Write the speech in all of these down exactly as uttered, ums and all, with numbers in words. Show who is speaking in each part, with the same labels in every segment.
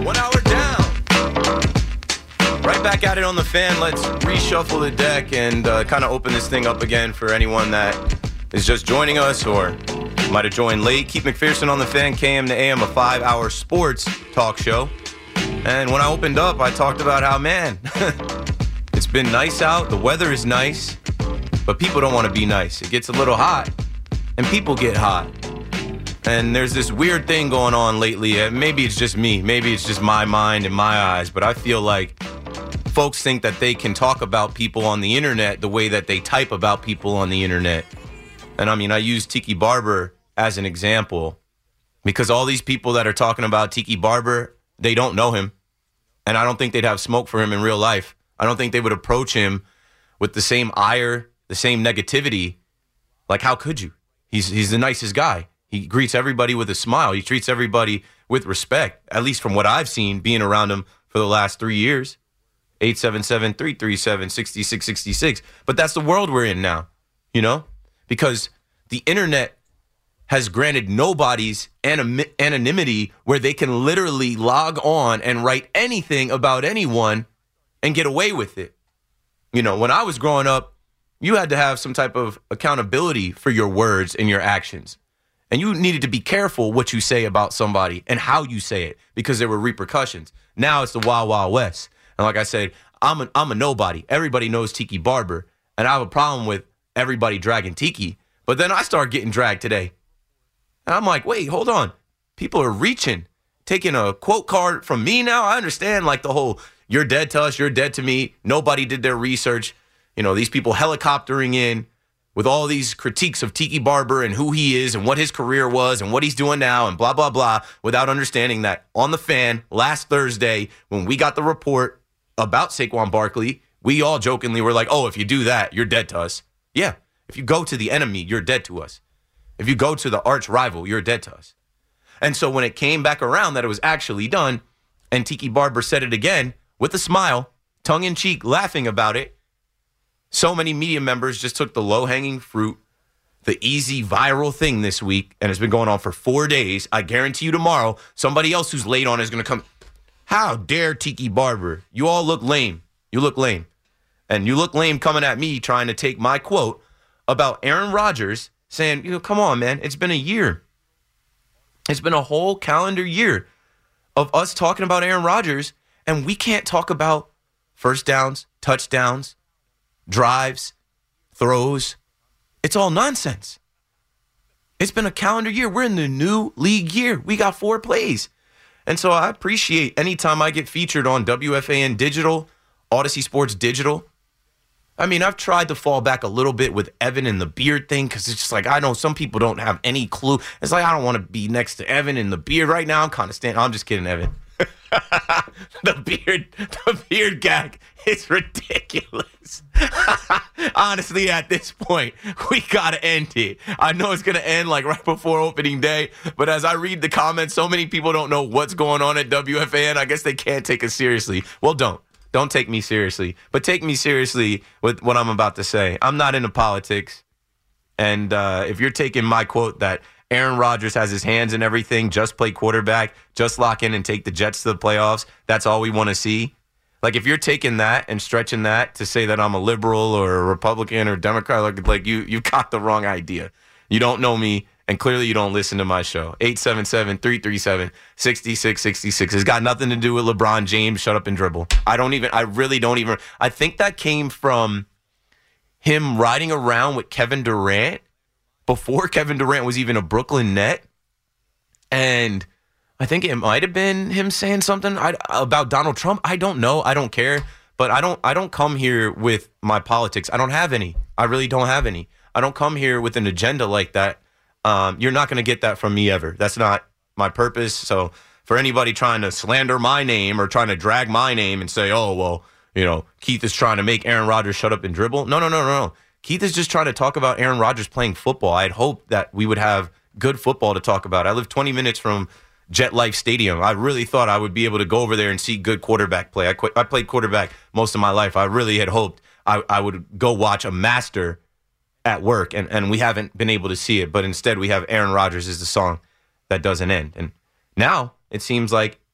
Speaker 1: One hour down. Right back at it on the fan. Let's reshuffle the deck and uh, kind of open this thing up again for anyone that is just joining us or might have joined late. Keith McPherson on the fan, K M to A M, a five-hour sports talk show. And when I opened up, I talked about how, man, it's been nice out. The weather is nice, but people don't want to be nice. It gets a little hot, and people get hot. And there's this weird thing going on lately. Uh, maybe it's just me. Maybe it's just my mind and my eyes. But I feel like folks think that they can talk about people on the internet the way that they type about people on the internet. And I mean, I use Tiki Barber as an example because all these people that are talking about Tiki Barber, they don't know him. And I don't think they'd have smoke for him in real life. I don't think they would approach him with the same ire, the same negativity. Like, how could you? He's he's the nicest guy. He greets everybody with a smile. He treats everybody with respect, at least from what I've seen being around him for the last three years. eight seven seven, three three seven, six six six six. But that's the world we're in now, you know, because the internet has granted nobody's anim- anonymity where they can literally log on and write anything about anyone and get away with it. You know, when I was growing up, you had to have some type of accountability for your words and your actions. And you needed to be careful what you say about somebody and how you say it because there were repercussions. Now it's the Wild Wild West. And like I said, I'm a, I'm a nobody. Everybody knows Tiki Barber. And I have a problem with everybody dragging Tiki. But then I start getting dragged today. And I'm like, wait, hold on. People are reaching, taking a quote card from me now. I understand like the whole, you're dead to us, you're dead to me. Nobody did their research. You know, these people helicoptering in with all these critiques of Tiki Barber and who he is and what his career was and what he's doing now and blah, blah, blah, without understanding that on the fan last Thursday when we got the report about Saquon Barkley, we all jokingly were like, oh, if you do that, you're dead to us. Yeah, if you go to the enemy, you're dead to us. If you go to the arch rival, you're dead to us. And so when it came back around that it was actually done and Tiki Barber said it again with a smile, tongue-in-cheek, laughing about it, so many media members just took the low-hanging fruit, the easy viral thing this week, and it's been going on for four days. I guarantee you tomorrow, somebody else who's late on is going to come. How dare Tiki Barber? You all look lame. You look lame. And you look lame coming at me trying to take my quote about Aaron Rodgers saying, you know, come on, man. It's been a year. It's been a whole calendar year of us talking about Aaron Rodgers, and we can't talk about first downs, touchdowns, drives, throws. It's all nonsense. It's been a calendar year. We're in the new league year. We got four plays. And so I appreciate anytime I get featured on W F A N Digital, Odyssey Sports Digital. I mean, I've tried to fall back a little bit with Evan and the beard thing because it's just like, I know some people don't have any clue. It's like, I don't want to be next to Evan and the beard right now. I'm kind of standing. I'm just kidding, Evan. the beard, the beard gag is ridiculous. Honestly, at this point, we gotta end it. I know it's gonna end like right before opening day, but as I read the comments, so many people don't know what's going on at W F A N. I guess they can't take us seriously. Well, don't. Don't take me seriously, but take me seriously with what I'm about to say. I'm not into politics, and uh, if you're taking my quote that Aaron Rodgers has his hands in everything, just play quarterback, just lock in and take the Jets to the playoffs, that's all we want to see. Like, if you're taking that and stretching that to say that I'm a liberal or a Republican or Democrat, like, like you, you've got the wrong idea. You don't know me, and clearly you don't listen to my show. eight seven seven, three three seven, six six six six. It's got nothing to do with LeBron James. Shut up and dribble. I don't even, I really don't even, I think that came from him riding around with Kevin Durant before Kevin Durant was even a Brooklyn Net. And I think it might have been him saying something about Donald Trump. I don't know. I don't care. But I don't I don't come here with my politics. I don't have any. I really don't have any. I don't come here with an agenda like that. Um, you're not going to get that from me ever. That's not my purpose. So for anybody trying to slander my name or trying to drag my name and say, oh, well, you know, Keith is trying to make Aaron Rodgers shut up and dribble. No, no, no, no, no. Keith is just trying to talk about Aaron Rodgers playing football. I had hoped that we would have good football to talk about. I live twenty minutes from Jet Life Stadium. I really thought I would be able to go over there and see good quarterback play. I, qu- I played quarterback most of my life. I really had hoped I, I would go watch a master at work, and, and we haven't been able to see it. But instead, we have Aaron Rodgers is the song that doesn't end. And now it seems like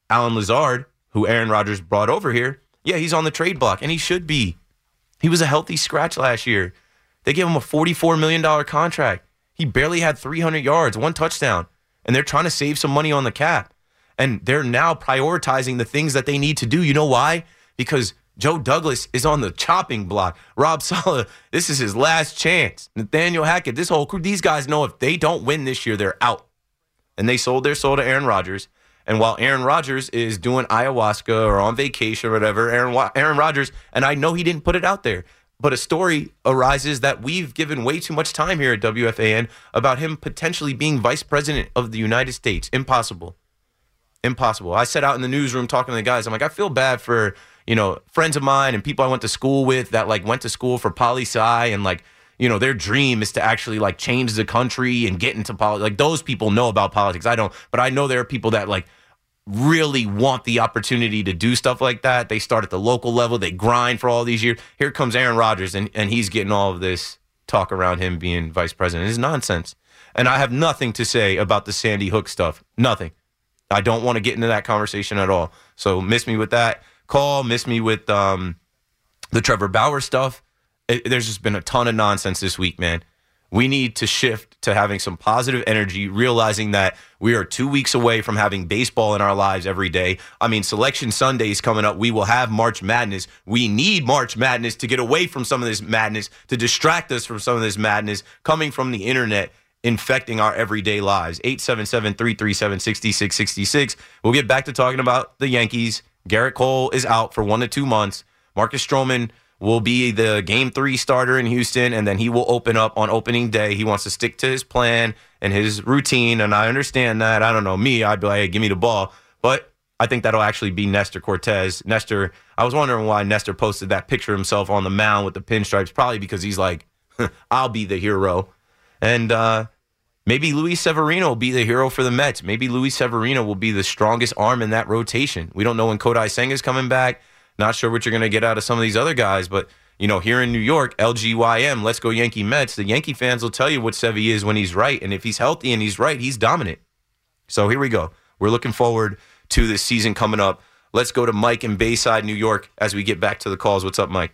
Speaker 1: Alan Lazard, who Aaron Rodgers brought over here, yeah, he's on the trade block, and he should be. He was a healthy scratch last year. They gave him a forty-four million dollars contract. He barely had three hundred yards, one touchdown, and they're trying to save some money on the cap. And they're now prioritizing the things that they need to do. You know why? Because Joe Douglas is on the chopping block. Rob Saleh, this is his last chance. Nathaniel Hackett, this whole crew, these guys know if they don't win this year, they're out. And they sold their soul to Aaron Rodgers. And while Aaron Rodgers is doing ayahuasca or on vacation or whatever, Aaron, Aaron Rodgers, and I know he didn't put it out there, but a story arises that we've given way too much time here at W F A N about him potentially being vice president of the United States. Impossible. Impossible. I sat out in the newsroom talking to the guys. I'm like, I feel bad for, you know, friends of mine and people I went to school with that like went to school for poli-sci and like, you know, their dream is to actually like change the country and get into politics. Like those people know about politics. I don't, but I know there are people that like really want the opportunity to do stuff like that. They start at the local level. They grind for all these years. Here comes Aaron Rodgers and, and he's getting all of this talk around him being vice president. It's nonsense. And I have nothing to say about the Sandy Hook stuff. Nothing. I don't want to get into that conversation at all. So miss me with that call. Miss me with um, the Trevor Bauer stuff. It, there's just been a ton of nonsense this week, man. We need to shift to having some positive energy, realizing that we are two weeks away from having baseball in our lives every day. I mean, Selection Sunday is coming up. We will have March Madness. We need March Madness to get away from some of this madness, to distract us from some of this madness coming from the internet, infecting our everyday lives. eight seven seven, three three seven, six six six six. We'll get back to talking about the Yankees. Garrett Cole is out for one to two months. Marcus Stroman will be the game three starter in Houston, and then he will open up on opening day. He wants to stick to his plan and his routine, and I understand that. I don't know. Me, I'd be like, hey, give me the ball. But I think that'll actually be Nestor Cortez. Nestor, I was wondering why Nestor posted that picture of himself on the mound with the pinstripes, probably because he's like, I'll be the hero. And uh, maybe Luis Severino will be the hero for the Mets. Maybe Luis Severino will be the strongest arm in that rotation. We don't know when Kodai Senga's coming back. Not sure what you're going to get out of some of these other guys. But, you know, here in New York, L G Y M, Let's Go Yankee Mets, the Yankee fans will tell you what Sevy is when he's right. And if he's healthy and he's right, he's dominant. So here we go. We're looking forward to this season coming up. Let's go to Mike in Bayside, New York, as we get back to the calls. What's up, Mike?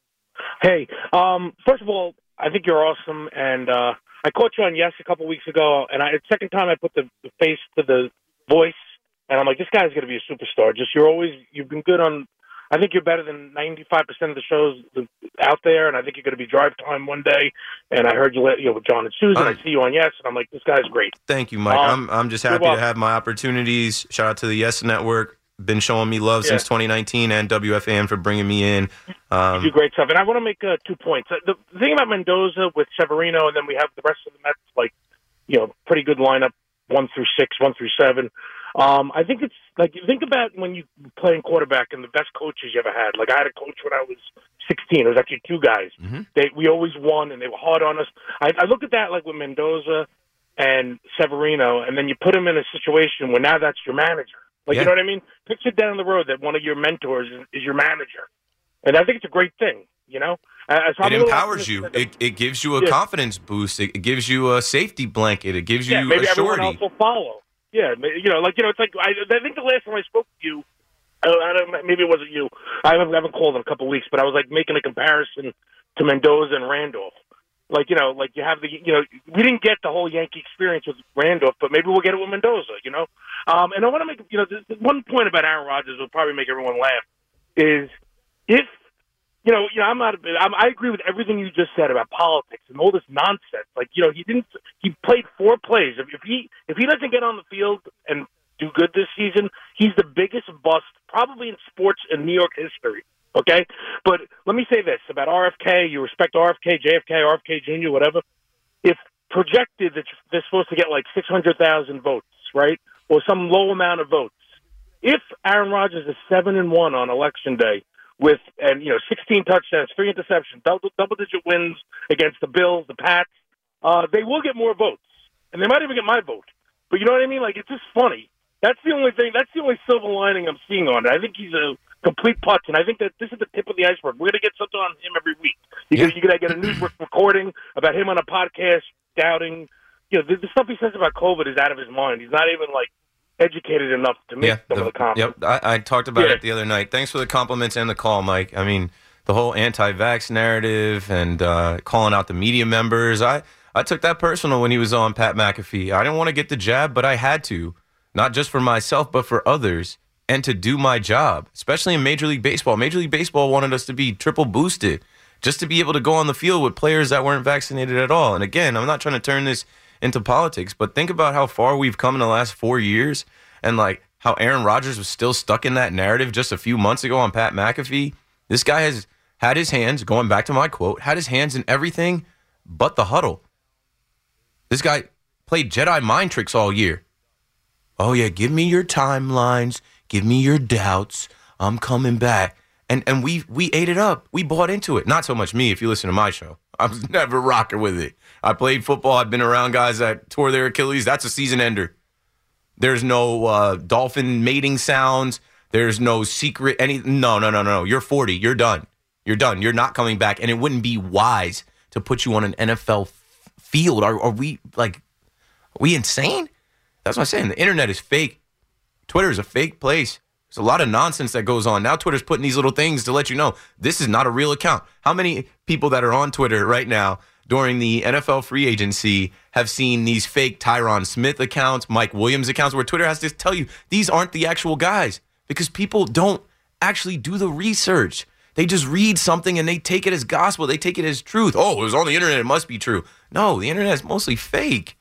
Speaker 2: Hey, um, first of all, I think you're awesome, and uh, I caught you on Yes a couple weeks ago, and I, the second time I put the, the face to the voice, and I'm like, this guy's going to be a superstar. Just you're always you've been good on. I think you're better than ninety-five percent of the shows out there, and I think you're going to be Drive Time one day. And I heard you, you know, with John and Susan.
Speaker 1: Right.
Speaker 2: I see you on Yes, and I'm like, this guy's great.
Speaker 1: Thank you, Mike. Um, I'm I'm just happy to have my opportunities. Shout out to the Yes Network. Been showing me love yeah. since twenty nineteen, and W F A N for bringing me in. Um,
Speaker 2: you do great stuff. And I want to make uh, two points. The, the thing about Mendoza with Severino, and then we have the rest of the Mets, like, you know, pretty good lineup, one through six, one through seven. Um, I think it's like, you think about when you playing quarterback and the best coaches you ever had. Like, I had a coach when I was sixteen. It was actually two guys. Mm-hmm. They we always won, and they were hard on us. I, I look at that like with Mendoza and Severino, and then you put them in a situation where now that's your manager. Like, yeah. You know what I mean? Picture down the road that one of your mentors is, is your manager. And I think it's a great thing, you know? Uh, so
Speaker 1: it empowers you. It, it gives you a yeah. confidence boost. It, it gives you a safety blanket. It gives
Speaker 2: yeah,
Speaker 1: you
Speaker 2: maybe
Speaker 1: a surety.
Speaker 2: Everyone else will follow. Yeah, you know, like, you know, it's like, I, I think the last time I spoke to you, I, I don't, maybe it wasn't you. I haven't, I haven't called in a couple of weeks, but I was, like, making a comparison to Mendoza and Randolph. Like, you know, like you have the, you know, we didn't get the whole Yankee experience with Randolph, but maybe we'll get it with Mendoza, you know? Um, and I want to make, you know, this, one point about Aaron Rodgers will probably make everyone laugh is if, you know, you know, I'm not, a, I'm, I agree with everything you just said about politics and all this nonsense. Like, you know, he didn't, he played four plays. If, if he, if he doesn't get on the field and do good this season, he's the biggest bust probably in sports in New York history. Okay? But let me say this about R F K. You respect R F K, J F K, R F K Junior, whatever. If projected that they're supposed to get like six hundred thousand votes, right? Or some low amount of votes. If Aaron Rodgers is seven and one on election day with, and, you know, sixteen touchdowns, three interceptions, double, double-digit wins against the Bills, the Pats, uh, they will get more votes. And they might even get my vote. But you know what I mean? Like, it's just funny. That's the only thing, that's the only silver lining I'm seeing on it. I think he's a complete putz, and I think that this is the tip of the iceberg. We're going to get something on him every week. You're yeah. going to get a news recording about him on a podcast, doubting. You know, the, the stuff he says about COVID is out of his mind. He's not even, like, educated enough to make
Speaker 1: yeah,
Speaker 2: some
Speaker 1: the,
Speaker 2: of the comments.
Speaker 1: Yep, I, I talked about
Speaker 2: yeah.
Speaker 1: it the other night. Thanks for the compliments and the call, Mike. I mean, the whole anti-vax narrative and uh, calling out the media members. I, I took that personal when he was on Pat McAfee. I didn't want to get the jab, but I had to, not just for myself, but for others, and to do my job, especially in Major League Baseball. Major League Baseball wanted us to be triple boosted just to be able to go on the field with players that weren't vaccinated at all. And again, I'm not trying to turn this into politics, but think about how far we've come in the last four years and like how Aaron Rodgers was still stuck in that narrative just a few months ago on Pat McAfee. This guy has had his hands, going back to my quote, had his hands in everything but the huddle. This guy played Jedi mind tricks all year. Oh, yeah, give me your timelines. Give me your doubts. I'm coming back. And and we we ate it up. We bought into it. Not so much me, if you listen to my show. I was never rocking with it. I played football. I've been around guys that tore their Achilles. That's a season ender. There's no uh, dolphin mating sounds. There's no secret. Any No, no, no, no. You're forty. You're done. You're done. You're not coming back. And it wouldn't be wise to put you on an N F L f- field. Are, are we, like, are we insane? That's what I'm saying. The internet is fake. Twitter is a fake place. There's a lot of nonsense that goes on. Now Twitter's putting these little things to let you know this is not a real account. How many people that are on Twitter right now during the N F L free agency have seen these fake Tyron Smith accounts, Mike Williams accounts, where Twitter has to tell you these aren't the actual guys because people don't actually do the research. They just read something and they take it as gospel. They take it as truth. Oh, it was on the internet. It must be true. No, the internet is mostly fake.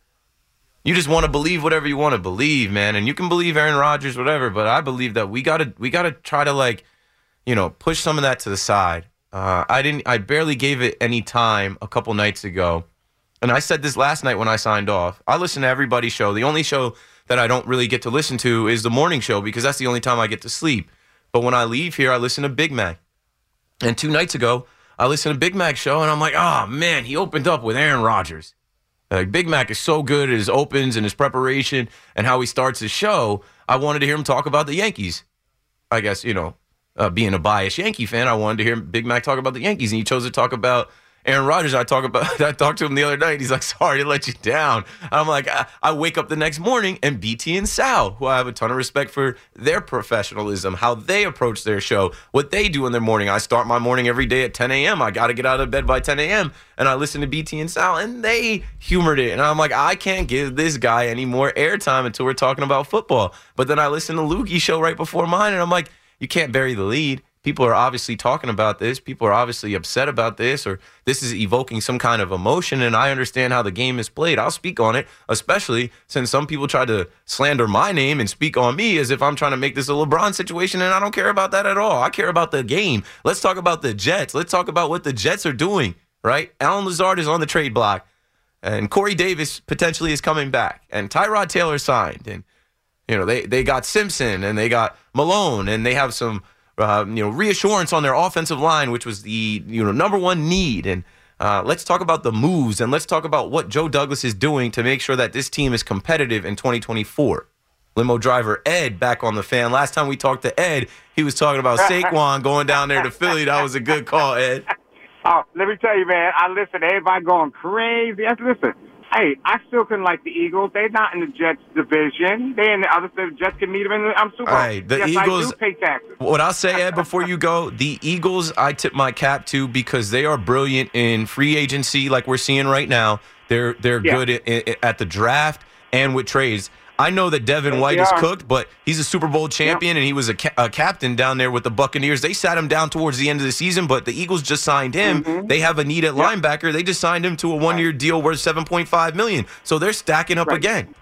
Speaker 1: You just want to believe whatever you want to believe, man. And you can believe Aaron Rodgers, whatever. But I believe that we gotta we gotta try to like, you know, push some of that to the side. Uh, I didn't. I barely gave it any time a couple nights ago, and I said this last night when I signed off. I listen to everybody's show. The only show that I don't really get to listen to is the morning show because that's the only time I get to sleep. But when I leave here, I listen to Big Mac. And two nights ago, I listened to Big Mac's show, and I'm like, oh man, he opened up with Aaron Rodgers. Like, Big Mac is so good at his opens and his preparation and how he starts his show. I wanted to hear him talk about the Yankees. I guess, you know, uh, being a biased Yankee fan, I wanted to hear Big Mac talk about the Yankees, and he chose to talk about Aaron Rodgers. I talk about I talked to him the other night. He's like, sorry to let you down. And I'm like, I, I wake up the next morning, and B T and Sal, who I have a ton of respect for their professionalism, how they approach their show, what they do in their morning. I start my morning every day at ten a.m. I got to get out of bed by ten a.m., and I listen to B T and Sal, and they humored it. And I'm like, I can't give this guy any more airtime until we're talking about football. But then I listen to Lukey's show right before mine, and I'm like, you can't bury the lead. People are obviously talking about this. People are obviously upset about this, or this is evoking some kind of emotion, and I understand how the game is played. I'll speak on it, especially since some people try to slander my name and speak on me as if I'm trying to make this a LeBron situation, and I don't care about that at all. I care about the game. Let's talk about the Jets. Let's talk about what the Jets are doing, right? Alan Lazard is on the trade block, and Corey Davis potentially is coming back, and Tyrod Taylor signed, and you know they, they got Simpson, and they got Malone, and they have some Uh, you know, reassurance on their offensive line, which was the you know number one need. And uh, let's talk about the moves, and let's talk about what Joe Douglas is doing to make sure that this team is competitive in twenty twenty-four. Limo driver Ed back on the fan. Last time we talked to Ed, he was talking about Saquon going down there to Philly. That was a good call, Ed.
Speaker 3: Oh, let me tell you, man. I listen to everybody going crazy. I said, listen. Hey, I still couldn't like the Eagles. They're not in the Jets division. They're in the other side. The Jets can meet them in the I'm Super Bowl.
Speaker 1: All right, the
Speaker 3: yes,
Speaker 1: Eagles,
Speaker 3: I do pay taxes.
Speaker 1: What I'll say, Ed, before you go, the Eagles, I tip my cap to because they are brilliant in free agency like we're seeing right now. They're they're yeah. good at, at the draft and with trades. I know that Devin
Speaker 3: yes,
Speaker 1: White is cooked, but he's a Super Bowl champion,
Speaker 3: yeah.
Speaker 1: and he was a, ca- a captain down there with the Buccaneers. They sat him down towards the end of the season, but the Eagles just signed him.
Speaker 3: Mm-hmm.
Speaker 1: They have a need at
Speaker 3: yep.
Speaker 1: linebacker. They just signed him to a one-year
Speaker 3: right.
Speaker 1: deal worth seven point five million dollars. So they're stacking up
Speaker 3: right.
Speaker 1: again.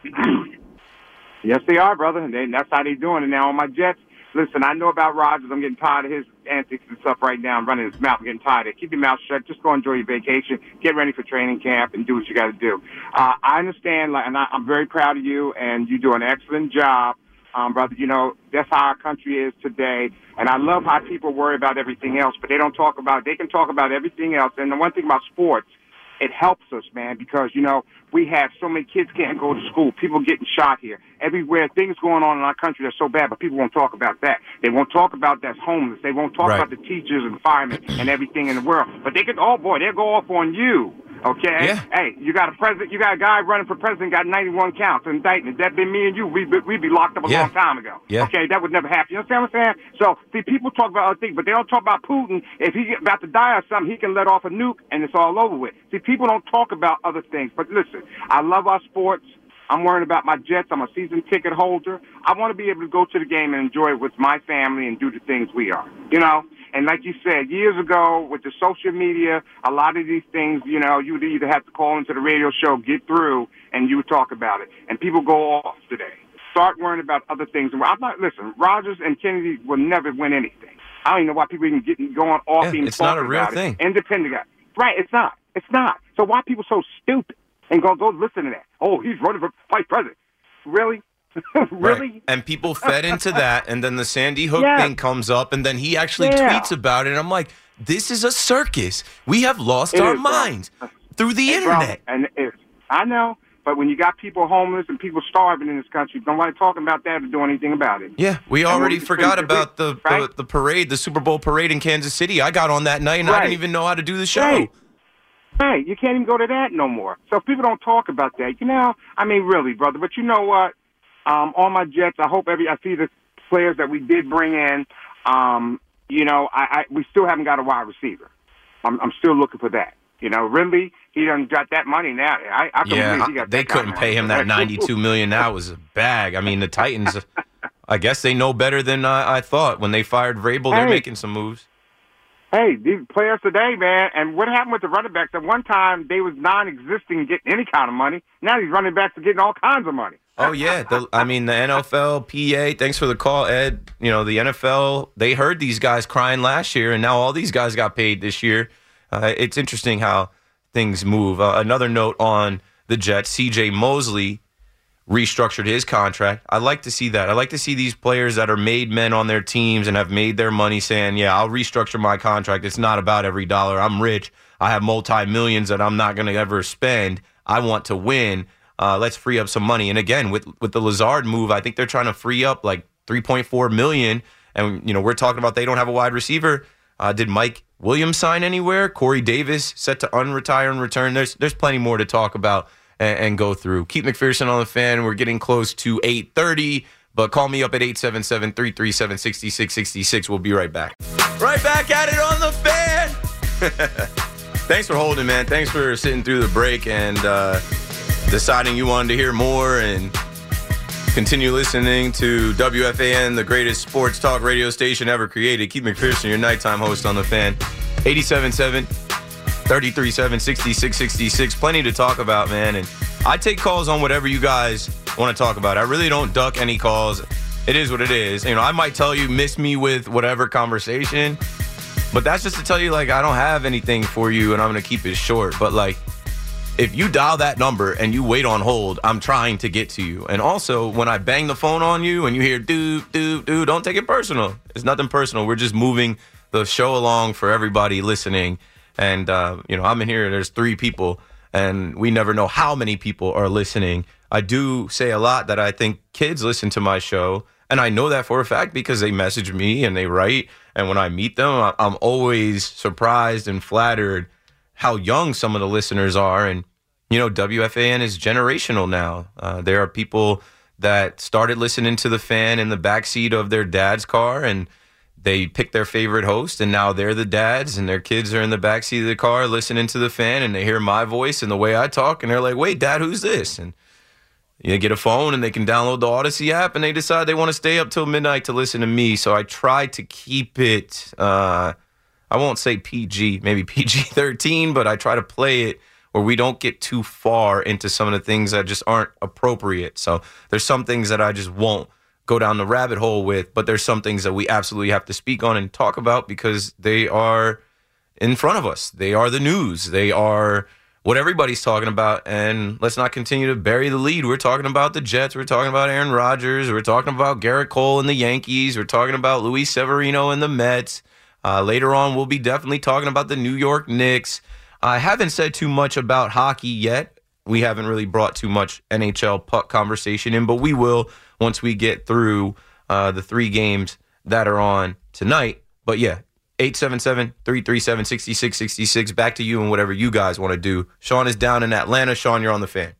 Speaker 3: Yes, they are, brother, and they, that's how they're doing it now on my Jets. Listen, I know about Rodgers. I'm getting tired of his antics and stuff right now. I'm running his mouth. I'm getting tired of it. Keep your mouth shut. Just go enjoy your vacation. Get ready for training camp and do what you got to do. Uh, I understand, like, and I, I'm very proud of you, and you do an excellent job, um, brother. You know, that's how our country is today. And I love how people worry about everything else, but they don't talk about, they can talk about everything else. And the one thing about sports, it helps us, man, because, you know, we have so many kids can't go to school. People getting shot here. Everywhere, things going on in our country that's so bad, but people won't talk about that. They won't talk about that's homeless. They won't talk
Speaker 1: right.
Speaker 3: about the teachers and firemen and everything in the world. But they can, oh, boy, they'll go off on you Okay?
Speaker 1: Yeah.
Speaker 3: Hey, you got a president, you got a guy running for president, got ninety-one counts indictment. That been me and you, we'd be, we'd be locked up a
Speaker 1: Yeah.
Speaker 3: long time ago.
Speaker 1: Yeah.
Speaker 3: Okay, that would never happen. You understand what I'm saying? So, see, people talk about other things, but they don't talk about Putin. If he's about to die or something, he can let off a nuke and it's all over with. See, people don't talk about other things. But listen, I love our sports. I'm worrying about my Jets. I'm a season ticket holder. I want to be able to go to the game and enjoy it with my family and do the things we are, you know? And like you said, years ago with the social media, a lot of these things, you know, you would either have to call into the radio show, get through, and you would talk about it. And people go off today. Start worrying about other things. I'm not, listen, Rodgers and Kennedy will never win anything. I don't even know why people even get going off
Speaker 1: Yeah,
Speaker 3: even
Speaker 1: it's not a
Speaker 3: talking
Speaker 1: real
Speaker 3: about
Speaker 1: thing.
Speaker 3: it. Independent guy. Right, it's not. It's not. So why are people so stupid and go, go listen to that? Oh, he's running for vice president. Really? Really?
Speaker 1: Right. And people fed into that, and then the Sandy Hook
Speaker 3: Yeah.
Speaker 1: thing comes up, and then he actually
Speaker 3: Yeah.
Speaker 1: tweets about it, and I'm like, this is a circus. We have lost
Speaker 3: It
Speaker 1: our
Speaker 3: is, bro.
Speaker 1: minds through the
Speaker 3: Hey, bro,
Speaker 1: internet.
Speaker 3: and it's, I know, but when you got people homeless and people starving in this country, nobody talking about that or doing anything about it.
Speaker 1: Yeah, we
Speaker 3: And
Speaker 1: already
Speaker 3: when we-
Speaker 1: forgot
Speaker 3: we-
Speaker 1: about the,
Speaker 3: right?
Speaker 1: the the parade, the Super Bowl parade in Kansas City. I got on that night, and I
Speaker 3: Right.
Speaker 1: didn't even know how to do the show.
Speaker 3: Right. Hey, you can't even go to that no more. So if people don't talk about that, you know, I mean, really, brother. But you know what? Um, on my Jets, I hope every I see the players that we did bring in. Um, you know, I, I we still haven't got a wide receiver. I'm, I'm still looking for that. You know, Ridley, he done got that money now. I, I couldn't
Speaker 1: Yeah,
Speaker 3: believe he got
Speaker 1: they
Speaker 3: that
Speaker 1: couldn't
Speaker 3: kind of
Speaker 1: pay him
Speaker 3: money.
Speaker 1: that ninety-two million dollars. That was a bag. I mean, the Titans, I guess they know better than I, I thought. When they fired Vrabel, they're
Speaker 3: Hey.
Speaker 1: making some moves.
Speaker 3: Hey, these players today, man, and what happened with the running backs? At one time, they was non-existing getting any kind of money. Now these running backs are getting all kinds of money.
Speaker 1: Oh, yeah. The, I mean, the N F L, P A, thanks for the call, Ed. You know, the N F L, they heard these guys crying last year, and now all these guys got paid this year. Uh, it's interesting how things move. Uh, another note on the Jets, C J Mosley restructured his contract. I like to see that. I like to see these players that are made men on their teams and have made their money saying, yeah, I'll restructure my contract. It's not about every dollar. I'm rich. I have multi-millions that I'm not going to ever spend. I want to win. Uh, let's free up some money. And again, with with the Lazard move, I think they're trying to free up like three point four million dollars. And, you know, we're talking about they don't have a wide receiver. Uh, did Mike Williams sign anywhere? Corey Davis set to unretire and return. There's there's plenty more to talk about and, and go through. Keith McPherson on the Fan. We're getting close to eight thirty, but call me up at eight seven seven, three three seven, six six six six. We'll be right back. Right back at it on the Fan. Thanks for holding, man. Thanks for sitting through the break and uh, deciding you wanted to hear more and continue listening to W F A N, the greatest sports talk radio station ever created. Keith McPherson, your nighttime host on the Fan. eight seven seven, three three seven, six six six six. Plenty to talk about, man. And I take calls on whatever you guys want to talk about. I really don't duck any calls. It is what it is. You know, I might tell you, miss me with whatever conversation, but that's just to tell you, like, I don't have anything for you and I'm going to keep it short. But, like, if you dial that number and you wait on hold, I'm trying to get to you. And also, when I bang the phone on you and you hear doo, doo, doo, don't take it personal. It's nothing personal. We're just moving the show along for everybody listening. And, uh, you know, I'm in here, there's three people, and we never know how many people are listening. I do say a lot that I think kids listen to my show, and I know that for a fact because they message me and they write. And when I meet them, I'm always surprised and flattered how young some of the listeners are. And, you know, W F A N is generational now. Uh, there are people that started listening to the Fan in the backseat of their dad's car, and they picked their favorite host, and now they're the dads, and their kids are in the backseat of the car listening to the Fan, and they hear my voice and the way I talk, and they're like, wait, Dad, who's this? And you get a phone, and they can download the Odyssey app, and they decide they want to stay up till midnight to listen to me. So I try to keep it, uh, I won't say P G, maybe P G thirteen, but I try to play it where we don't get too far into some of the things that just aren't appropriate. So there's some things that I just won't go down the rabbit hole with, but there's some things that we absolutely have to speak on and talk about because they are in front of us. They are the news. They are what everybody's talking about, and let's not continue to bury the lead. We're talking about the Jets. We're talking about Aaron Rodgers. We're talking about Garrett Cole and the Yankees. We're talking about Luis Severino and the Mets. Uh, later on, we'll be definitely talking about the New York Knicks. I haven't said too much about hockey yet. We haven't really brought too much N H L puck conversation in, but we will once we get through uh, the three games that are on tonight. But yeah, eight seven seven, three three seven, six six six six. Back to you and whatever you guys want to do. Sean is down in Atlanta. Sean, you're on the Fan.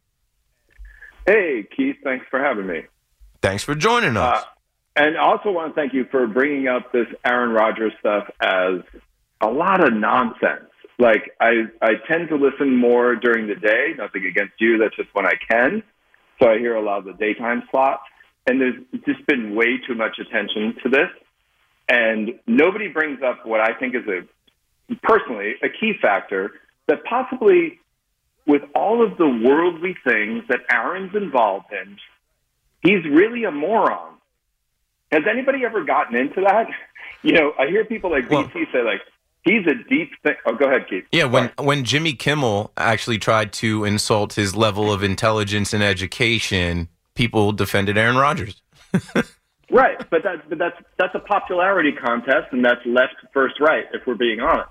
Speaker 4: Hey, Keith. Thanks for having me.
Speaker 1: Thanks for joining us.
Speaker 4: Uh, and I also want to thank you for bringing up this Aaron Rodgers stuff as a lot of nonsense. Like, I, I tend to listen more during the day. Nothing against you. That's just when I can. So I hear a lot of the daytime slots. And there's just been way too much attention to this. And nobody brings up what I think is, a personally, a key factor that possibly, with all of the worldly things that Aaron's involved in, he's really a moron. Has anybody ever gotten into that? You know, I hear people like
Speaker 1: well,
Speaker 4: B T say, like, he's a deep thing. Oh, go ahead, Keith.
Speaker 1: Yeah, when, when Jimmy Kimmel actually tried to insult his level of intelligence and education, people defended Aaron Rodgers.
Speaker 4: Right, but that's but that's that's a popularity contest, and that's left first right, if we're being honest.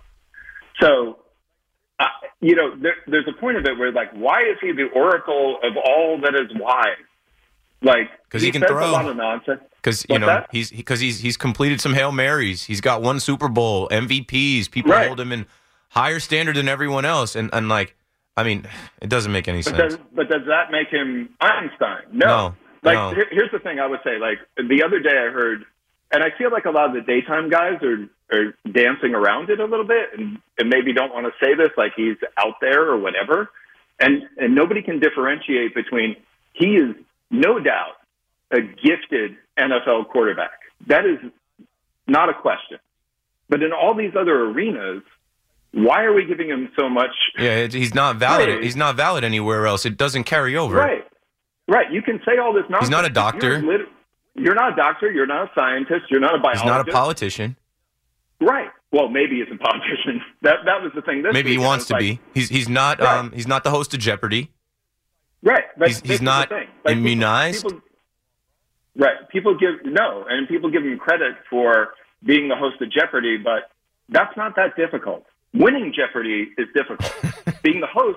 Speaker 4: So, uh, you know, there, there's a point of it where, like, why is he the oracle of all that is wise? Like,
Speaker 1: because
Speaker 4: he,
Speaker 1: he can
Speaker 4: says
Speaker 1: throw
Speaker 4: a lot of nonsense.
Speaker 1: Because you
Speaker 4: What's
Speaker 1: know
Speaker 4: that?
Speaker 1: he's because he's he's completed some Hail Marys. He's got one Super Bowl, M V Ps. People
Speaker 4: Right.
Speaker 1: hold him in higher standard than everyone else, and and like, I mean, it doesn't make any
Speaker 4: But
Speaker 1: sense.
Speaker 4: does, but does that make him Einstein? No.
Speaker 1: No,
Speaker 4: Like,
Speaker 1: no.
Speaker 4: here, here's the thing I would say. Like, the other day I heard, and I feel like a lot of the daytime guys are, are dancing around it a little bit and, and maybe don't want to say this, like he's out there or whatever. And, and nobody can differentiate between, he is no doubt a gifted N F L quarterback. That is not a question. But in all these other arenas, why are we giving him so much?
Speaker 1: Yeah, it- he's not valid.
Speaker 4: Right.
Speaker 1: He's not valid anywhere else. It doesn't carry over.
Speaker 4: Right. Right. You can say all this nonsense.
Speaker 1: He's not a doctor.
Speaker 4: You're, lit- you're not a doctor. You're not a scientist. You're not a biologist.
Speaker 1: He's not a politician.
Speaker 4: Right. Well, maybe he's a politician. That that was the thing. This
Speaker 1: Maybe he
Speaker 4: weekend.
Speaker 1: wants
Speaker 4: It's
Speaker 1: to
Speaker 4: like,
Speaker 1: be. He's he's not.
Speaker 4: Right.
Speaker 1: Um, he's not the host of Jeopardy.
Speaker 4: Right. But
Speaker 1: He's-
Speaker 4: this
Speaker 1: he's
Speaker 4: is the
Speaker 1: not
Speaker 4: thing. Like, people-
Speaker 1: immunized?
Speaker 4: People, right. People give no, and people give him credit for being the host of Jeopardy, but that's not that difficult. Winning Jeopardy is difficult. Being the host,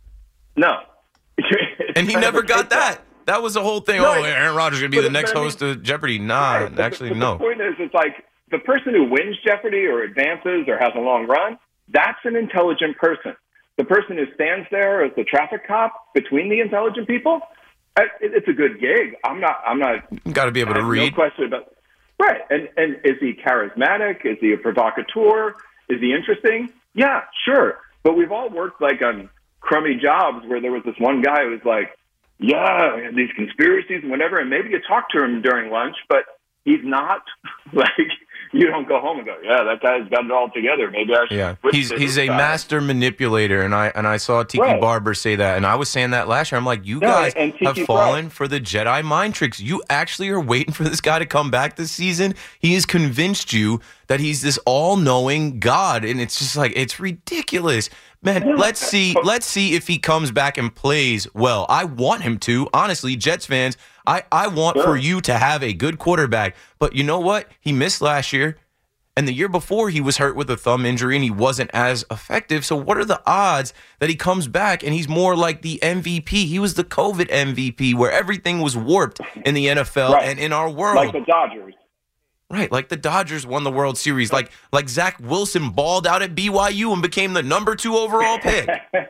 Speaker 4: no. It's
Speaker 1: And he
Speaker 4: kind of
Speaker 1: never
Speaker 4: a
Speaker 1: got
Speaker 4: takedown.
Speaker 1: that. That was the whole thing.
Speaker 4: No,
Speaker 1: oh, Aaron Rodgers is going to be
Speaker 4: but-
Speaker 1: the next
Speaker 4: but I mean-
Speaker 1: host of Jeopardy. Nah,
Speaker 4: Right, but the-
Speaker 1: actually,
Speaker 4: but
Speaker 1: no.
Speaker 4: The point is, it's like the person who wins Jeopardy or advances or has a long run, that's an intelligent person. The person who stands there as the traffic cop between the intelligent people, it- it's a good gig. I'm not. I'm not.
Speaker 1: Got to be able
Speaker 4: I
Speaker 1: to
Speaker 4: have
Speaker 1: read.
Speaker 4: No question about. Right, and and is he charismatic? Is he a provocateur? Is he interesting? Yeah, sure. But we've all worked like on crummy jobs where there was this one guy who was like, yeah, and these conspiracies and whatever, and maybe you talk to him during lunch, but he's not like, you don't go home and go, yeah, that guy's got it all together. Maybe I should.
Speaker 1: Yeah,
Speaker 4: switch
Speaker 1: he's
Speaker 4: to
Speaker 1: he's
Speaker 4: this
Speaker 1: a
Speaker 4: guy.
Speaker 1: master manipulator, and I and I saw Tiki
Speaker 4: Right.
Speaker 1: Barber say that, and I was saying that last year. I'm like, you
Speaker 4: No,
Speaker 1: guys
Speaker 4: and Tiki
Speaker 1: have
Speaker 4: Pro-
Speaker 1: fallen for the Jedi mind tricks. You actually are waiting for this guy to come back this season. He has convinced you that he's this all-knowing God, and it's just like it's ridiculous, man. Let's see, let's see if he comes back and plays well. I want him to, honestly, Jets fans. I I want for
Speaker 4: Sure.
Speaker 1: you to have a good quarterback, but you know what? He missed last year. And the year before, he was hurt with a thumb injury and he wasn't as effective. So what are the odds that he comes back and he's more like the M V P? He was the COVID M V P where everything was warped in the N F L
Speaker 4: Right.
Speaker 1: and in our world.
Speaker 4: Like the Dodgers.
Speaker 1: Right, like the Dodgers won the World Series. Like like Zach Wilson balled out at B Y U and became the number two overall pick.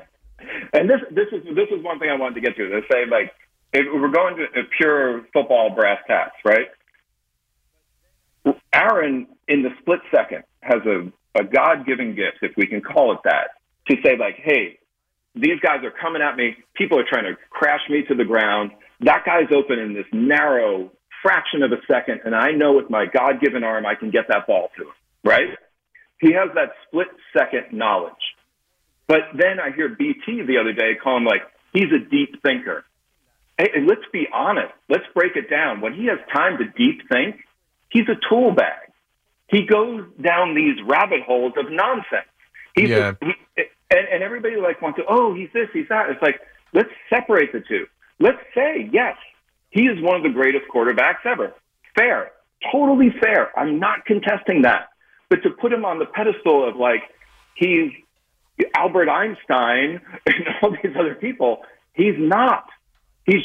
Speaker 4: And this this is this is one thing I wanted to get to. They say, like, if we're going to a pure football brass tacks, right? Aaron, in the split second, has a, a God-given gift, if we can call it that, to say, like, hey, these guys are coming at me. People are trying to crash me to the ground. That guy's open in this narrow fraction of a second, and I know with my God-given arm I can get that ball to him, right? He has that split-second knowledge. But then I hear B T the other day call him, like, he's a deep thinker. Hey, and let's be honest. Let's break it down. When he has time to deep think, he's a tool bag. He goes down these rabbit holes of nonsense. He's
Speaker 1: Yeah.
Speaker 4: a, he, and, and everybody like wants to, oh, he's this, he's that. It's like, let's separate the two. Let's say, yes, he is one of the greatest quarterbacks ever. Fair. Totally fair. I'm not contesting that. But to put him on the pedestal of, like, he's Albert Einstein and all these other people, he's not. He's just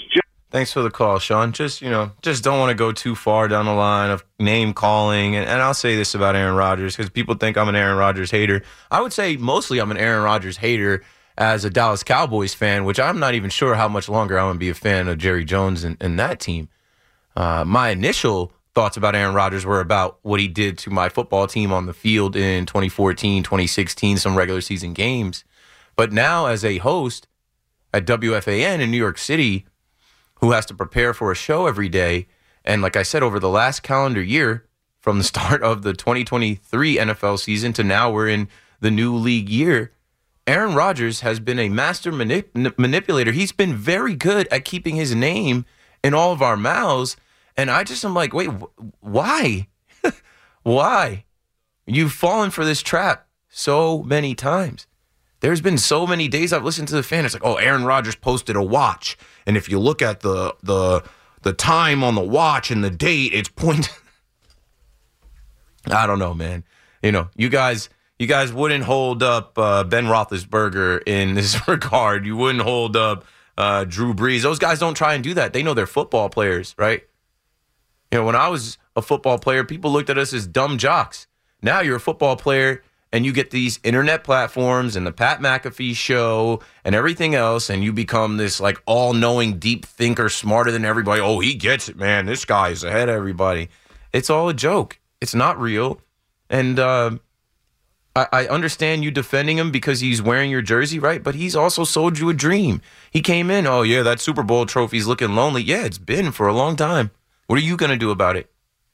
Speaker 1: Thanks for the call, Sean. Just, you know, just don't want to go too far down the line of name calling. And, and I'll say this about Aaron Rodgers because people think I'm an Aaron Rodgers hater. I would say mostly I'm an Aaron Rodgers hater as a Dallas Cowboys fan, which I'm not even sure how much longer I'm going to be a fan of Jerry Jones and, and that team. Uh, my initial thoughts about Aaron Rodgers were about what he did to my football team on the field in twenty fourteen, twenty sixteen, some regular season games. But now as a host at W F A N in New York City, who has to prepare for a show every day, and like I said, over the last calendar year, from the start of the twenty twenty-three N F L season to now we're in the new league year, Aaron Rodgers has been a master manip- manipulator. He's been very good at keeping his name in all of our mouths. And I just am like, wait, wh- why? Why? You've fallen for this trap so many times. There's been so many days I've listened to the fan. It's like, oh, Aaron Rodgers posted a watch. And if you look at the the the time on the watch and the date, it's point. I don't know, man. You know, you guys you guys wouldn't hold up uh, Ben Roethlisberger in this regard. You wouldn't hold up uh, Drew Brees. Those guys don't try and do that. They know they're football players, right? You know, when I was a football player, people looked at us as dumb jocks. Now you're a football player and you get these internet platforms and the Pat McAfee show and everything else, and you become this like all-knowing deep thinker, smarter than everybody. Oh, he gets it, man. This guy is ahead of everybody. It's all a joke. It's not real. And uh, I, I understand you defending him because he's wearing your jersey, right? But he's also sold you a dream. He came in, oh, yeah, that Super Bowl trophy's looking lonely. Yeah, it's been for a long time. What are you going to do about it?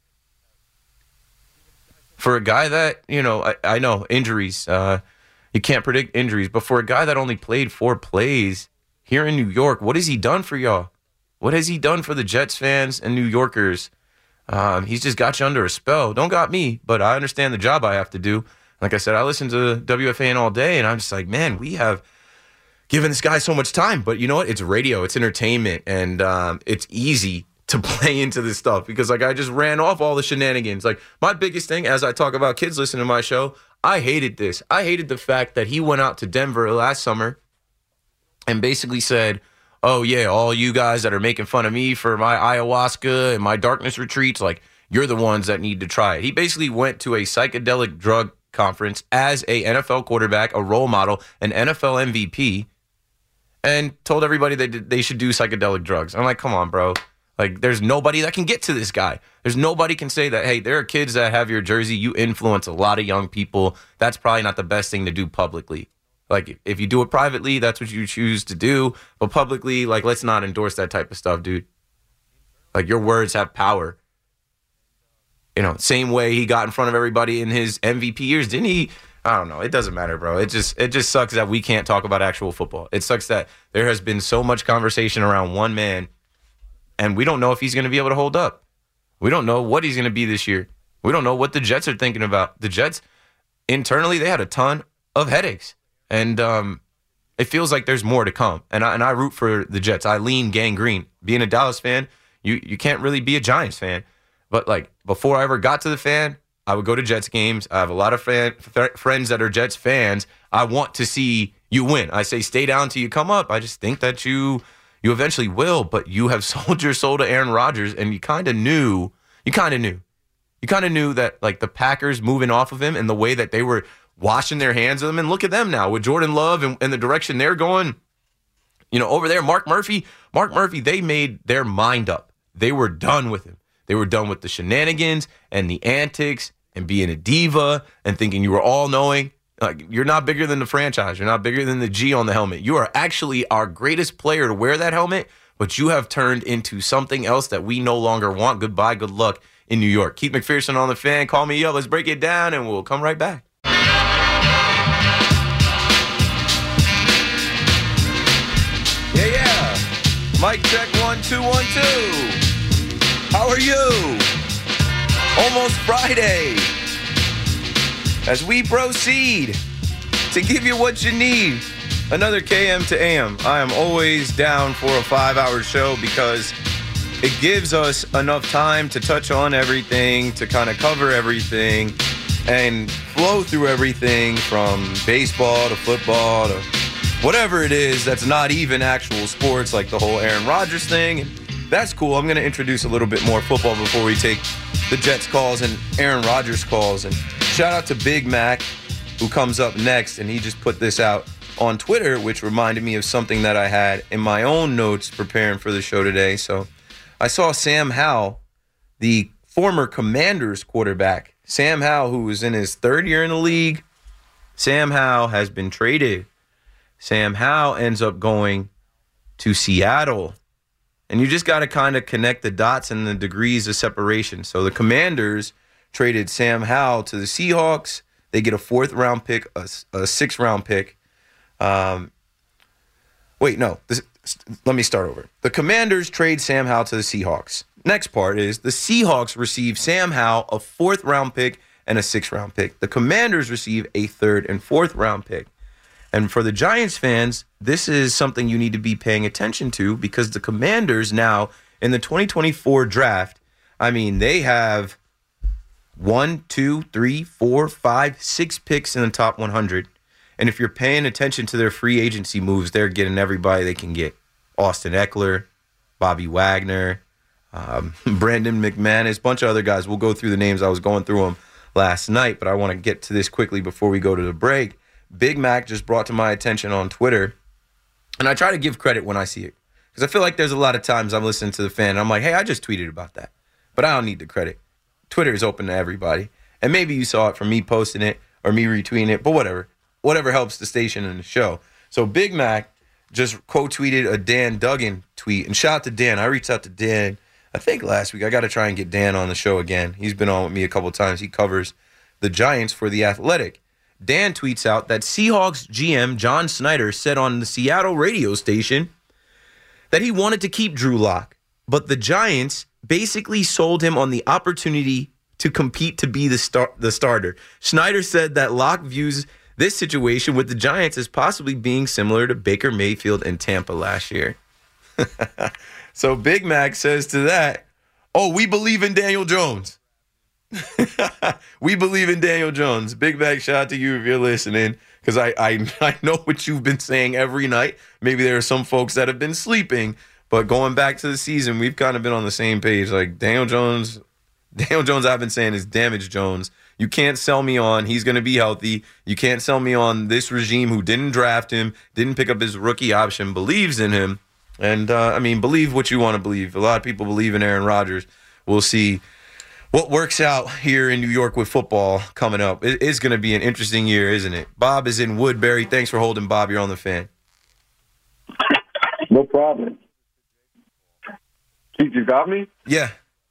Speaker 1: For a guy that, you know, I, I know injuries, uh, you can't predict injuries, but for a guy that only played four plays here in New York, what has he done for y'all? What has he done for the Jets fans and New Yorkers? Um, he's just got you under a spell. Don't got me, but I understand the job I have to do. Like I said, I listen to W F A N all day, and I'm just like, man, we have given this guy so much time. But you know what? It's radio. It's entertainment, and um, it's easy to play into this stuff because like I just ran off all the shenanigans. Like my biggest thing as I talk about kids listening to my show, I hated this. I hated the fact that he went out to Denver last summer and basically said, oh yeah, all you guys that are making fun of me for my ayahuasca and my darkness retreats, like you're the ones that need to try it. He basically went to a psychedelic drug conference as a N F L quarterback, a role model, an N F L M V P, and told everybody that they should do psychedelic drugs. I'm like, come on, bro. Like, there's nobody that can get to this guy. There's nobody can say that, hey, there are kids that have your jersey. You influence a lot of young people. That's probably not the best thing to do publicly. Like, if you do it privately, that's what you choose to do. But publicly, like, let's not endorse that type of stuff, dude. Like, your words have power. You know, same way he got in front of everybody in his M V P years, didn't he? I don't know. It doesn't matter, bro. It just it just sucks that we can't talk about actual football. It sucks that there has been so much conversation around one man, and we don't know if he's going to be able to hold up. We don't know what he's going to be this year. We don't know what the Jets are thinking about. The Jets, internally, they had a ton of headaches. And um, it feels like there's more to come. And I, and I root for the Jets. I lean gang green. Being a Dallas fan, you, you can't really be a Giants fan. But, like, before I ever got to the fan, I would go to Jets games. I have a lot of fan, th- friends that are Jets fans. I want to see you win. I say stay down till you come up. I just think that you... You eventually will, but you have sold your soul to Aaron Rodgers, and you kind of knew, you kind of knew, you kind of knew that like the Packers moving off of him and the way that they were washing their hands of him, and look at them now with Jordan Love and, and the direction they're going. You know, over there, Mark Murphy, Mark Murphy, they made their mind up. They were done with him. They were done with the shenanigans and the antics and being a diva and thinking you were all knowing. Like, you're not bigger than the franchise. You're not bigger than the G on the helmet. You are actually our greatest player to wear that helmet, but you have turned into something else that we no longer want. Goodbye, good luck in New York. Keith McPherson on the Fan. Call me up. Let's break it down, and we'll come right back. Yeah, yeah. Mic check one, two, one, two. How are you? Almost Friday. As we proceed to give you what you need, another K M to A M. I am always down for a five-hour show because it gives us enough time to touch on everything, to kind of cover everything, and flow through everything from baseball to football to whatever it is that's not even actual sports, like the whole Aaron Rodgers thing. And that's cool. I'm going to introduce a little bit more football before we take the Jets calls and Aaron Rodgers calls. And shout out to Big Mac, who comes up next, and he just put this out on Twitter, which reminded me of something that I had in my own notes preparing for the show today. So I saw Sam Howell, the former Commanders quarterback. Sam Howell, who was in his third year in the league. Sam Howell has been traded. Sam Howell ends up going to Seattle. And you just got to kind of connect the dots and the degrees of separation. So the Commanders traded Sam Howell to the Seahawks. They get a fourth round pick, a, a sixth round pick. Um, wait, no. This, let me start over. The Commanders trade Sam Howell to the Seahawks. Next part is the Seahawks receive Sam Howell, a fourth round pick, and a sixth round pick. The Commanders receive a third and fourth round pick. And for the Giants fans, this is something you need to be paying attention to because the Commanders now in the twenty twenty-four draft, I mean, they have one, two, three, four, five, six picks in the top one hundred. And if you're paying attention to their free agency moves, they're getting everybody they can get. Austin Eckler, Bobby Wagner, um, Brandon McManus, a bunch of other guys. We'll go through the names. I was going through them last night, but I want to get to this quickly before we go to the break. Big Mac just brought to my attention on Twitter, and I try to give credit when I see it because I feel like there's a lot of times I'm listening to the fan, and I'm like, hey, I just tweeted about that, but I don't need the credit. Twitter is open to everybody, and maybe you saw it from me posting it or me retweeting it, but whatever. Whatever helps the station and the show. So Big Mac just quote-tweeted a Dan Duggan tweet, and shout out to Dan. I reached out to Dan, I think last week. I got to try and get Dan on the show again. He's been on with me a couple of times. He covers the Giants for The Athletic. Dan tweets out that Seahawks G M John Snyder said on the Seattle radio station that he wanted to keep Drew Lock, but the Giants basically sold him on the opportunity to compete to be the star- the starter. Snyder said that Lock views this situation with the Giants as possibly being similar to Baker Mayfield and Tampa last year. So Big Mac says to that, oh, we believe in Daniel Jones. We believe in Daniel Jones. Big Mac, shout out to you if you're listening, because I, I I know what you've been saying every night. Maybe there are some folks that have been sleeping, but going back to the season, we've kind of been on the same page. Like Daniel Jones, Daniel Jones, I've been saying is damaged Jones. You can't sell me on he's going to be healthy. You can't sell me on this regime who didn't draft him, didn't pick up his rookie option, believes in him. And, uh, I mean, believe what you want to believe. A lot of people believe in Aaron Rodgers. We'll see what works out here in New York with football coming up. It is going to be an interesting year, isn't it? Bob is in Woodbury. Thanks for holding, Bob. You're on the fan.
Speaker 5: No problem. Keith, you got me?
Speaker 1: Yeah.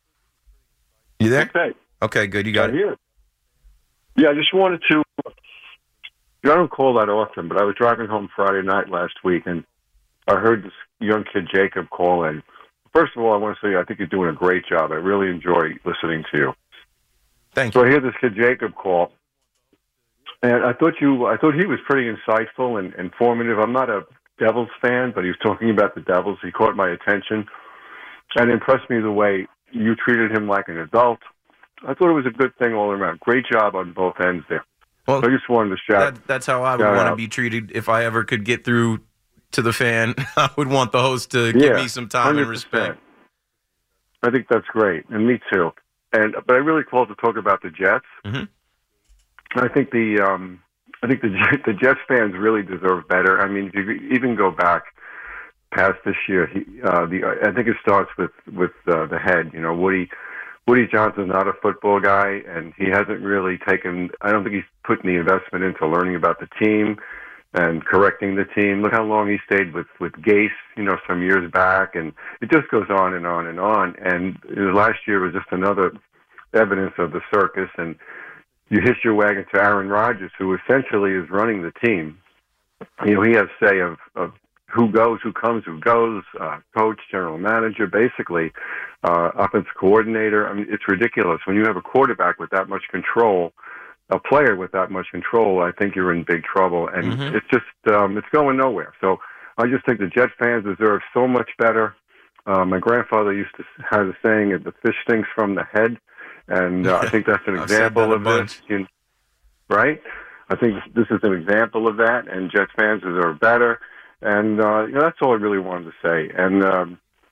Speaker 1: You there?
Speaker 5: Okay.
Speaker 1: Okay, good. You got
Speaker 5: I'm
Speaker 1: it.
Speaker 5: here. Yeah, I just wanted to, I don't call that often, but I was driving home Friday night last week, and I heard this young kid, Jacob, call in. First of all, I want to say I think you're doing a great job. I really enjoy listening to you.
Speaker 1: Thank
Speaker 5: so
Speaker 1: you.
Speaker 5: I hear this kid, Jacob, call, and I thought you, I thought he was pretty insightful and informative. I'm not a Devils fan, but he was talking about the Devils. He caught my attention and impressed me the way you treated him like an adult. I thought it was a good thing all around. Great job on both ends there.
Speaker 1: Well,
Speaker 5: so I just wanted to shout.
Speaker 1: That, that's how I would want to be treated if I ever could get through to the fan. I would want the host to give
Speaker 5: yeah,
Speaker 1: me some time
Speaker 5: one hundred percent.
Speaker 1: and respect.
Speaker 5: I think that's great, and me too. And but I really called to talk about the Jets.
Speaker 1: Mm-hmm.
Speaker 5: I think the um, I think the the Jets fans really deserve better. I mean, if you even go back past this year, he, uh, the I think it starts with with uh, the head. You know, Woody. Woody Johnson's not a football guy, and he hasn't really taken, I don't think he's put the investment into learning about the team and correcting the team. Look how long he stayed with, with Gase, you know, some years back, and it just goes on and on and on. And last year was just another evidence of the circus, and you hitch your wagon to Aaron Rodgers, who essentially is running the team. You know, he has say of, of who goes, who comes, who goes, uh, coach, general manager, basically, uh, offensive coordinator. I mean, it's ridiculous. When you have a quarterback with that much control, a player with that much control, I think you're in big trouble. And mm-hmm. it's just, um, it's going nowhere. So I just think the Jets fans deserve so much better. Uh, my grandfather used to have a saying that the fish stinks from the head. And uh, I think that's an example
Speaker 1: that
Speaker 5: of this, you, right? I think this is an example of that, and Jets fans deserve better. And uh, you know, that's all I really wanted to say. And um,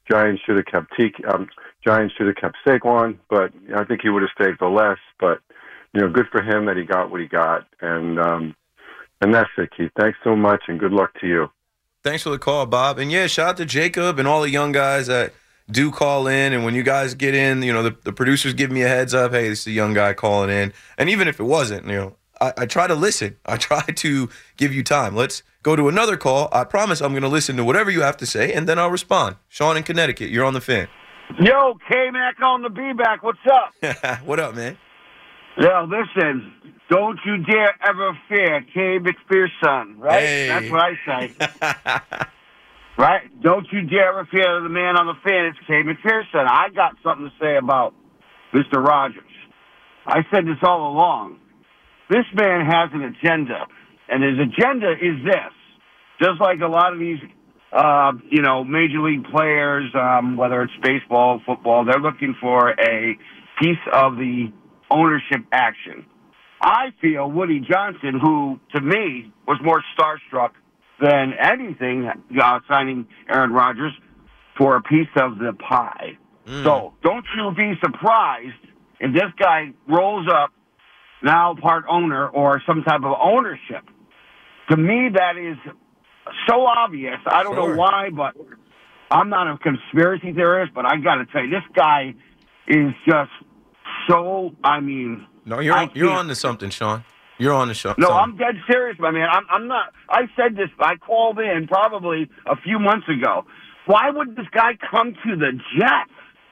Speaker 5: Giants should have kept T. Um, Giants should have kept Saquon, but I think he would have stayed for less. But you know, good for him that he got what he got, and um, and that's it, Keith. Thanks so much, and good luck to you.
Speaker 1: Thanks for the call, Bob. And yeah, shout out to Jacob and all the young guys that do call in. And when you guys get in, you know, the, the producers give me a heads up. Hey, this is a young guy calling in. And even if it wasn't, you know, I, I try to listen. I try to give you time. Let's go to another call. I promise I'm going to listen to whatever you have to say, and then I'll respond. Sean in Connecticut, you're on the Fan.
Speaker 6: Yo, K-Mac on the B-Back. What's up?
Speaker 1: What up, man?
Speaker 6: Yo, listen, don't you dare ever fear K. McPherson, right?
Speaker 1: Hey.
Speaker 6: That's what I say. Right? Don't you dare ever fear the man on the Fan. It's K. McPherson. I got something to say about Mister Rogers. I said this all along. This man has an agenda, and his agenda is this. Just like a lot of these, uh, you know, major league players, um, whether it's baseball, football, they're looking for a piece of the ownership action. I feel Woody Johnson, who to me was more starstruck than anything, uh, signing Aaron Rodgers for a piece of the pie. Mm. So don't you be surprised if this guy rolls up, now part owner or some type of ownership. To me, that is so obvious. I don't sure. know why, but I'm not a conspiracy theorist, but I got to tell you, this guy is just so, I mean...
Speaker 1: No, you're on, you're on to something, Sean. You're on the show.
Speaker 6: No, I'm dead serious, my man. I'm, I'm not... I said this, I called in probably a few months ago. Why would this guy come to the Jets?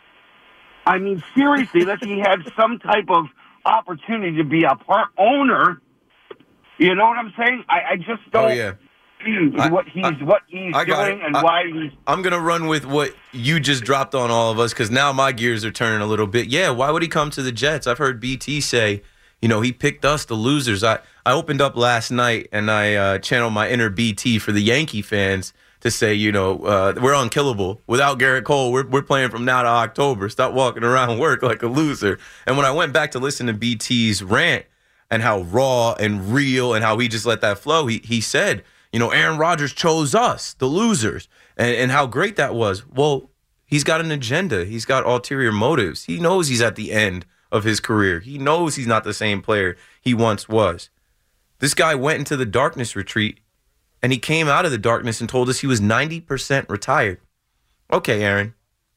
Speaker 6: I mean, seriously, unless he had some type of opportunity to be a part owner... You know what I'm saying? I, I just don't...
Speaker 1: Oh, yeah.
Speaker 6: What he's I, what he's doing
Speaker 1: it.
Speaker 6: and
Speaker 1: I,
Speaker 6: why he's.
Speaker 1: I'm gonna run with what you just dropped on all of us because now my gears are turning a little bit. Yeah, why would he come to the Jets? I've heard B T say, you know, he picked us, the losers. I, I opened up last night and I uh, channeled my inner B T for the Yankee fans to say, you know, uh, we're unkillable without Garrett Cole. We're we're playing from now to October. Stop walking around work like a loser. And when I went back to listen to B T's rant and how raw and real and how he just let that flow, he he said, you know, Aaron Rodgers chose us, the losers, and, and how great that was. Well, he's got an agenda. He's got ulterior motives. He knows he's at the end of his career. He knows he's not the same player he once was. This guy went into the darkness retreat, and he came out of the darkness and told us he was ninety percent retired. Okay, Aaron.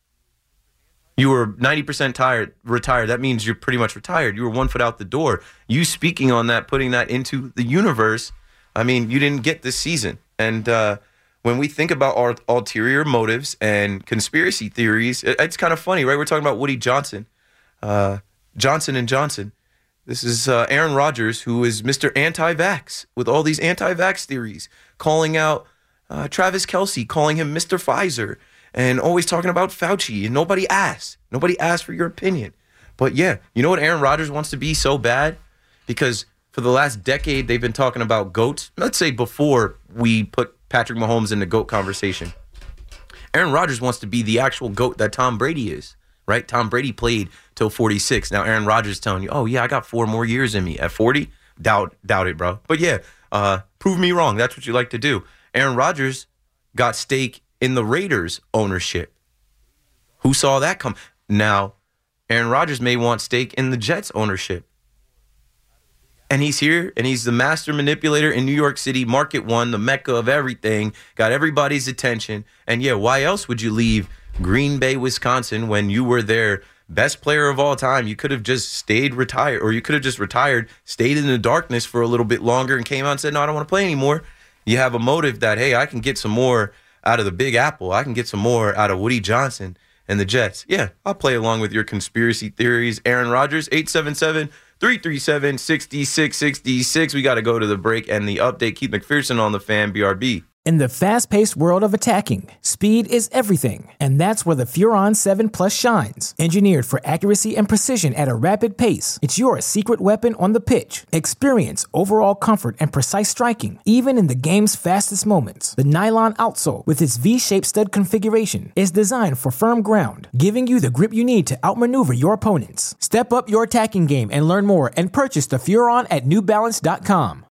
Speaker 1: You were ninety percent tired, retired. That means you're pretty much retired. You were one foot out the door. You speaking on that, putting that into the universe, I mean, you didn't get this season. And uh, when we think about our ulterior motives and conspiracy theories, it, it's kind of funny, right? We're talking about Woody Johnson, uh, Johnson and Johnson. This is uh, Aaron Rodgers, who is Mister Anti-Vax with all these anti-vax theories, calling out uh, Travis Kelce, calling him Mister Pfizer, and always talking about Fauci. And nobody asked. Nobody asked for your opinion. But yeah, you know what Aaron Rodgers wants to be so bad? Because for the last decade, they've been talking about GOATs. Let's say before we put Patrick Mahomes in the GOAT conversation. Aaron Rodgers wants to be the actual GOAT that Tom Brady is, right? Tom Brady played till forty-six. Now Aaron Rodgers is telling you, oh, yeah, I got four more years in me. At forty? Doubt, doubt it, bro. But yeah, uh, prove me wrong. That's what you like to do. Aaron Rodgers got stake in the Raiders ownership. Who saw that come? Now, Aaron Rodgers may want stake in the Jets ownership. And he's here, and he's the master manipulator in New York City, Market One, the mecca of everything, got everybody's attention. And yeah, why else would you leave Green Bay, Wisconsin, when you were their best player of all time? You could have just stayed retired, or you could have just retired, stayed in the darkness for a little bit longer, and came out and said, no, I don't want to play anymore. You have a motive that, hey, I can get some more out of the Big Apple. I can get some more out of Woody Johnson and the Jets. Yeah, I'll play along with your conspiracy theories. Aaron Rodgers, eight seven seven, three three seven, six six six six. We got to go to the break and the update. Keith McPherson on the Fan, B R B.
Speaker 7: In the fast-paced world of attacking, speed is everything, and that's where the Furon seven Plus shines. Engineered for accuracy and precision at a rapid pace, it's your secret weapon on the pitch. Experience overall comfort and precise striking, even in the game's fastest moments. The nylon outsole, with its V-shaped stud configuration, is designed for firm ground, giving you the grip you need to outmaneuver your opponents. Step up your attacking game and learn more and purchase the Furon at New Balance dot com.